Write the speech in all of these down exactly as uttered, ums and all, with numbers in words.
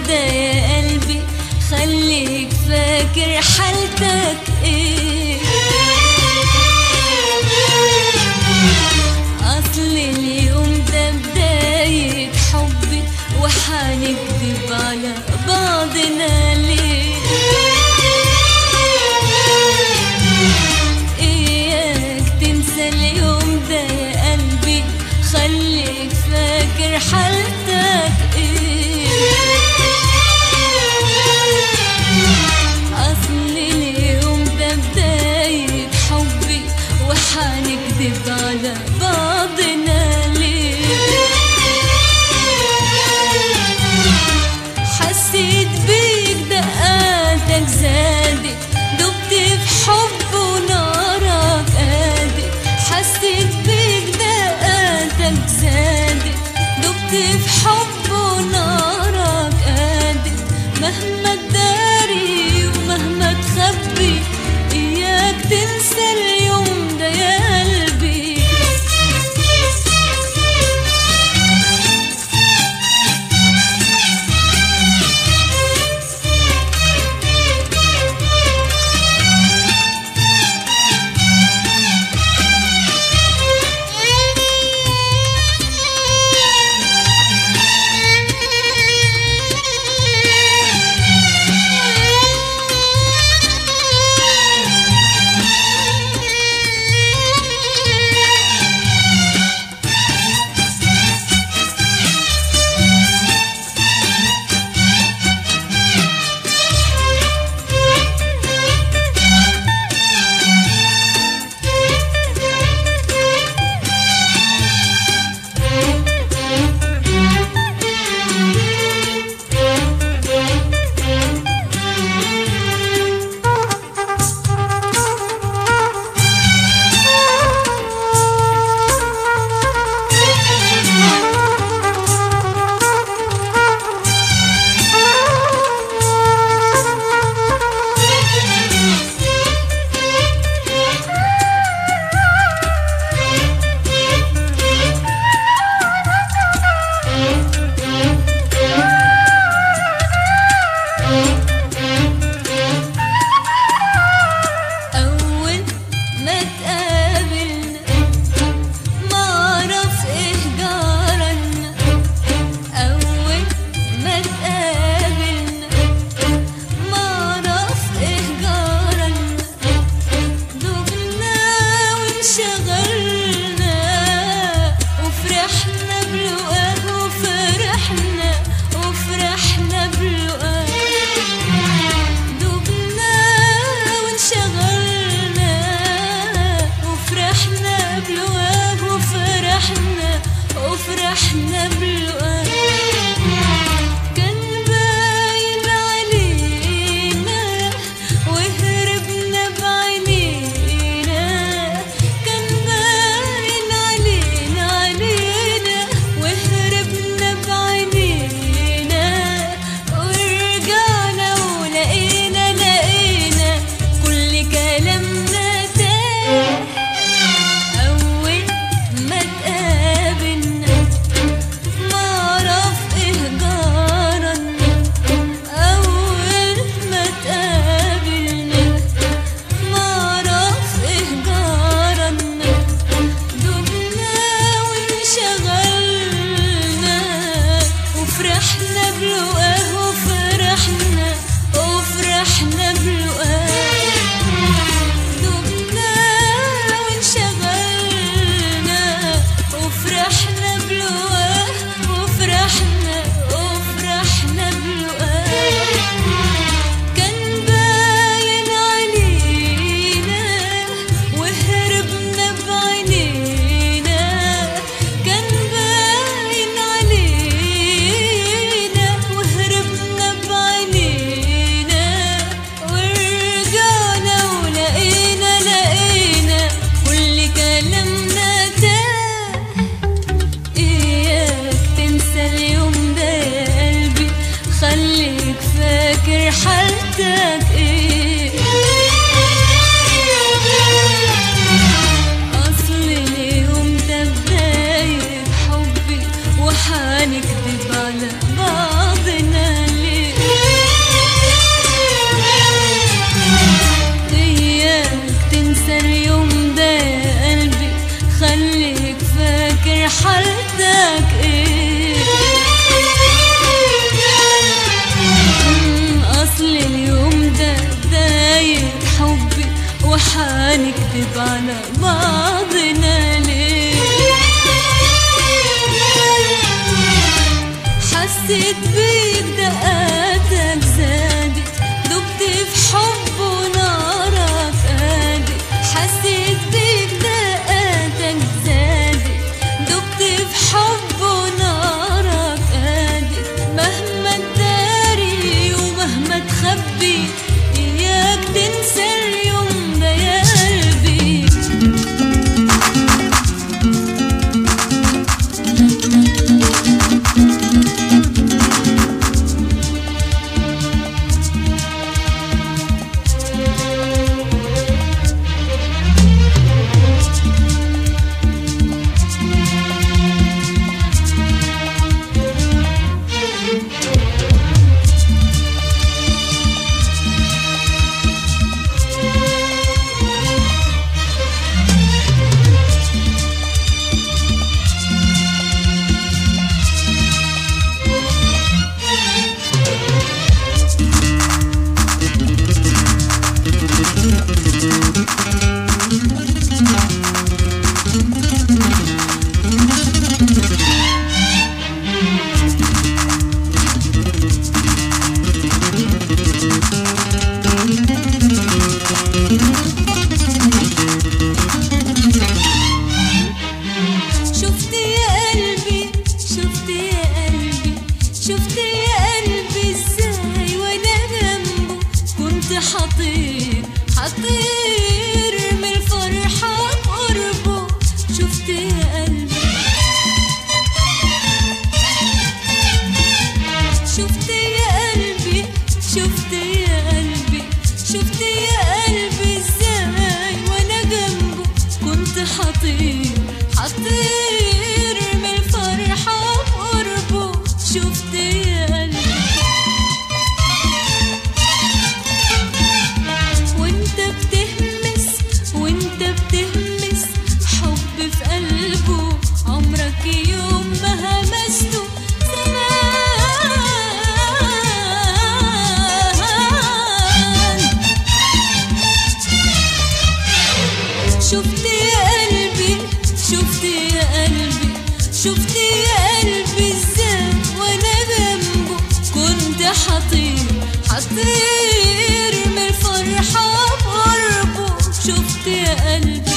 ده يا قلبي خليك فاكر حالتك ايه. اصل اليوم ده بداية حبي وحنكدب على بعضنا ليه. اياك تنسى اليوم ده يا قلبي خليك فاكر حالتك ايه. اصل اليوم ده بداية حبي وحنكدب على بعضنا ليه. حسيت بيك دقاتك زادت دبت في حب ونارك قادت. حسيت بيك دقاتك زادت دبت في حب ونارك قادت. مهما تداري ومهما تخبي إياك تنسى اليوم ده يا قلبي. وفرحنا بلقاك كان باين علينا وهربنا بعينينا. كان باين علينا علينا وهربنا بعينينا. ورجعنا ولقينا لقينا كل كلامنا تاه. أول ما تقابلنا معرف إيه جرالنا. أول ما تقابلنا معرف إيه جرالنا. دبنا وانشغلنا وفرحنا بلقاه وفرحنا وفرحنا بلقاه. دبنا وانشغلنا وفرحنا بلقاه وفرحنا وفرحنا بلقاه. كان باين علينا وهربنا بعينينا. كان باين علينا وهربنا بعينينا. ورجعنا ولقينا لقينا كل كلامنا تاه. إياك تنسى اليوم ده يا قلبي خليك فاكر حالتك ايه. أصل اليوم ده بداية حبي وحنكدب على بعضنا ليه. حنكذب على بعضنا ليه؟ حسيت بيك دقاتك زادت، دبت في حب ونارك قادت. حسيت بيك دقاتك زادت، دبت في حب ونارك قادت. مهما تداري ومهما تخبي إياك تنسى اليوم ده يا قلبي. شفت يا قلبي شفت يا قلبي شفت يا قلبي ازاي وانا جنبه كنت حطير حطير من الفرحة بقربه. شفت يا قلبي شفت يا قلبي شفت يا قلبي شفت يا قلبي ازاي وانا جنبه كنت حطير حطير من الفرحة بقربه. شفت يا قلبي وانت بتهمس وانت بتهمس حب في قلبه عمرك يوم ما همسته زمان. شفت يا قلبي شفت يا قلبي شفت يا قلبي ازاي وانا جنبه كنت حطير حطير من الفرحة بقربه. شفت يا قلبي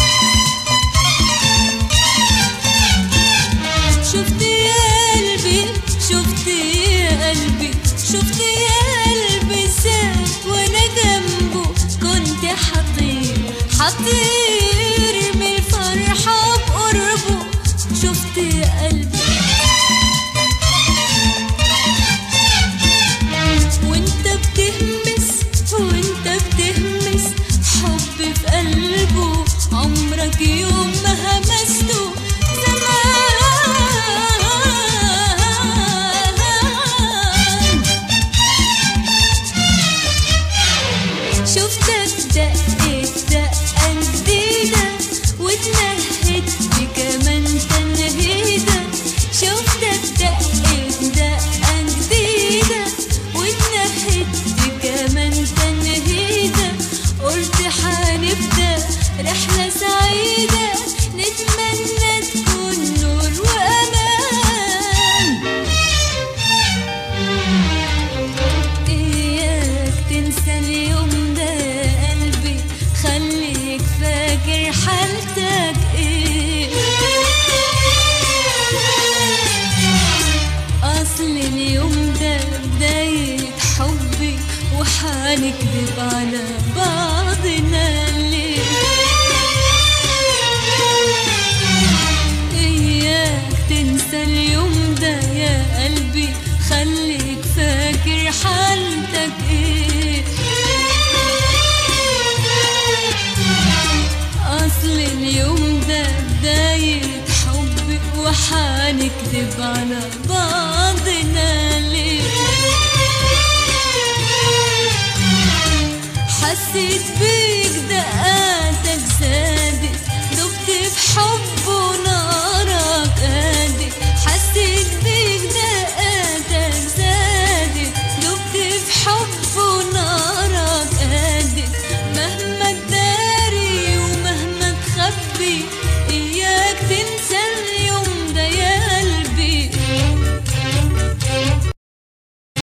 شفت يا قلبي شفت يا قلبي شفت يا قلبي ازاي وانا جنبه كنت حطير حطير من الفرحة بقربه. شفت يا قلبي وانت بتهمس وانت بتهمس حب في قلبه عمرك يوم ما همسته زمان. شفتك دقت دقة جديدة واتنهت بكمان تنهيدة. شفتك دقت دقة جديدة واتنهت بكمان تنهيدة. قلت حنبدأ رحلة سعيدة نتمنى تكون نور وأمان. إياك تنسى اليوم ده يا قلبي خليك فاكر حالتك إيه. أصل اليوم ده بداية حبي وحنكذب على بعضنا ليه. إياك تنسى اليوم ده يا قلبي خليك فاكر حالتك إيه. أصل اليوم ده بداية حبي وحنكذب على